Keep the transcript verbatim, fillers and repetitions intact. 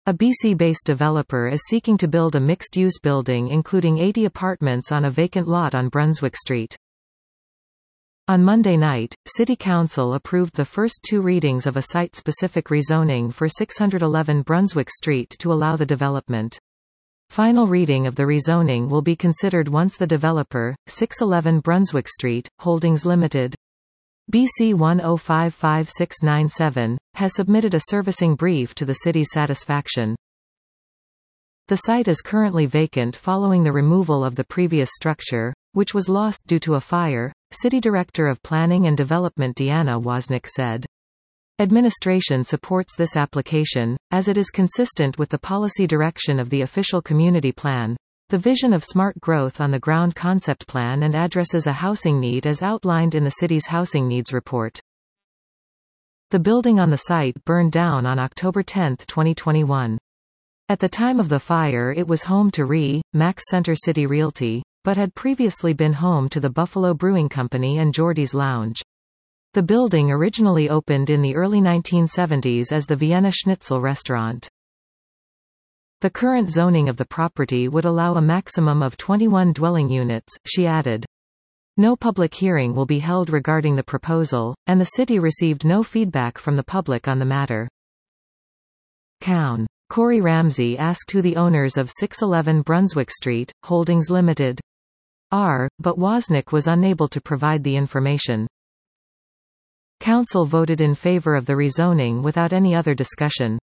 A B C-based developer is seeking to build a mixed-use building including eighty apartments on a vacant lot on Brunswick Street. On Monday night, City Council approved the first two readings of a site-specific rezoning for six hundred eleven Brunswick Street to allow the development. Final reading of the rezoning will be considered once the developer, six eleven Brunswick Street, Holdings Limited, B C one zero five five six nine seven, has submitted a servicing brief to the city's satisfaction. The site is currently vacant following the removal of the previous structure, which was lost due to a fire, City Director of Planning and Development Deanna Wozniak said. Administration supports this application, as it is consistent with the policy direction of the official community plan, the vision of smart growth on the ground concept plan, and addresses a housing need as outlined in the city's Housing Needs Report. The building on the site burned down on October tenth twenty twenty-one. At the time of the fire it was home to R E. Max Center City Realty, but had previously been home to the Buffalo Brewing Company and Geordie's Lounge. The building originally opened in the early nineteen seventies as the Vienna Schnitzel restaurant. The current zoning of the property would allow a maximum of twenty-one dwelling units, she added. No public hearing will be held regarding the proposal, and the city received no feedback from the public on the matter. Cown. Corey Ramsey asked who the owners of six eleven Brunswick Street, Holdings Limited, are, but Wozniak was unable to provide the information. Council voted in favor of the rezoning without any other discussion.